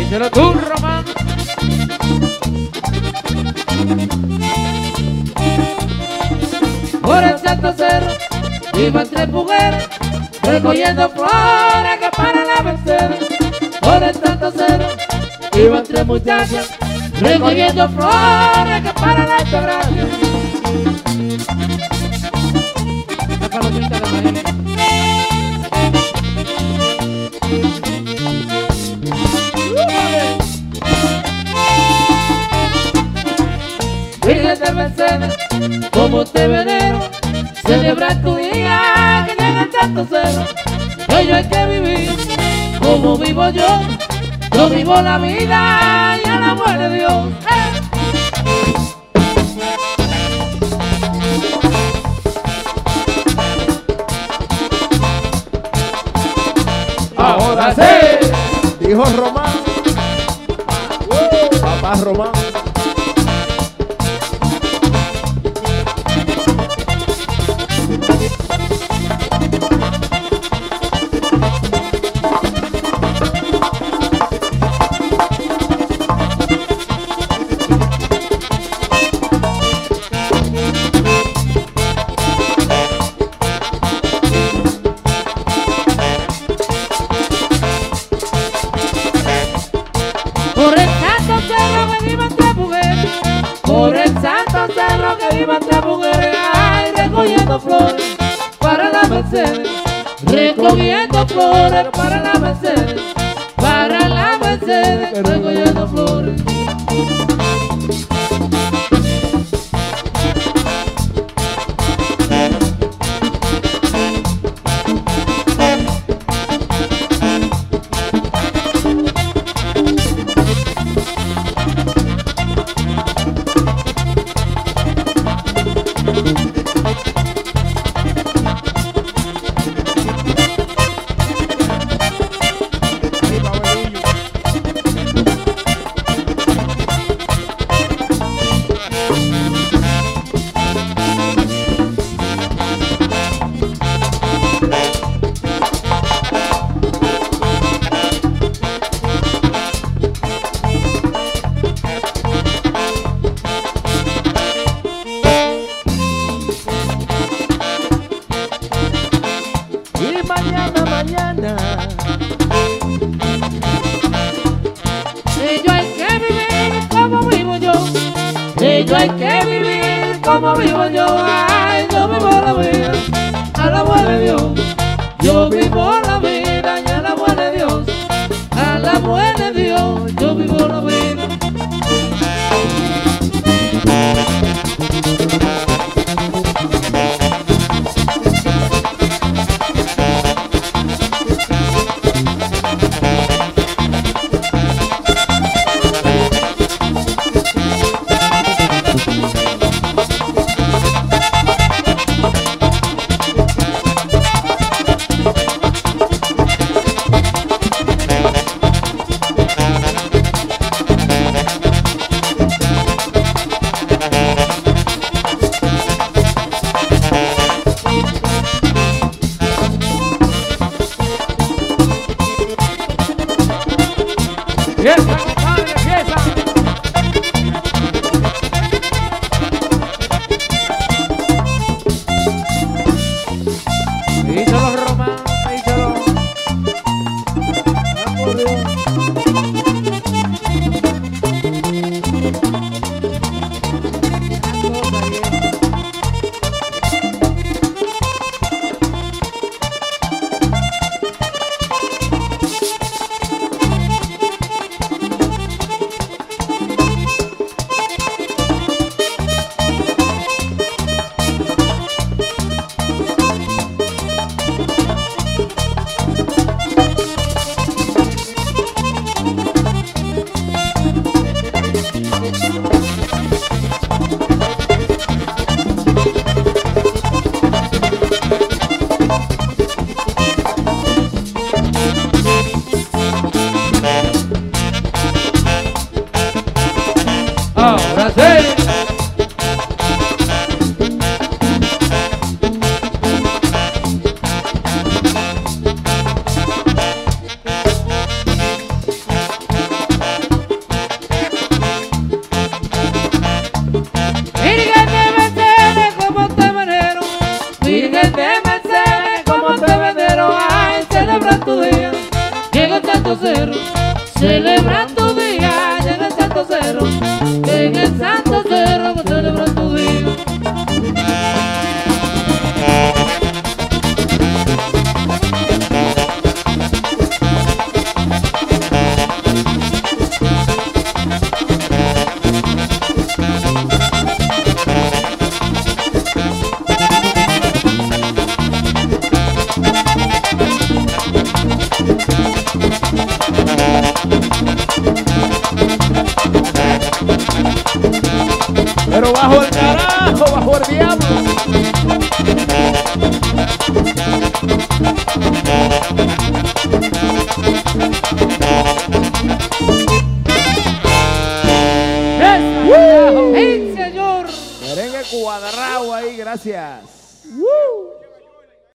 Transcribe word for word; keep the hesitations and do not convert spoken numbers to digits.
Díselo tú, Román. Por el Santo Cerro iban tres mujeres recogiendo flores que para la Mercedes. Por el Santo Cerro iban tres muchachas recogiendo flores que para la Altagracia. La palomita de maíz. Virgen de Mercedes, como usted venero, celebra tu día que llega el Santo Cerro. Que yo hay que vivir como vivo yo, yo vivo la vida y a la muerte de Dios. ¡Eh! Ahora sí, dijo Román. Uh, papá Román. Por el Santo Cerro que vivan tres mujeres, por el Santo Cerro que vivan tres mujeres, ay, recogiendo flores para la Mercedes, recogiendo flores para la Mercedes, para la Mercedes, recogiendo flores. Y mañana, mañana, Y yo hay que vivir como vivo yo, y yo hay que vivir como vivo yo, ay, yo vivo la vida a la buena de Dios, yo vivo la vida y a la buena de Dios, a la buena de Dios, yo vivo la vida. tu día, llega el Santo Cerro, celebra tu día, llega el Santo Cerro, en el Santo Cerro pues celebra tu día. Pero bajo el carajo, bajo el diablo. ¡Esa, carajo! ¡Sí, señor! Merengue cuadrado ahí, gracias. ¡Woo!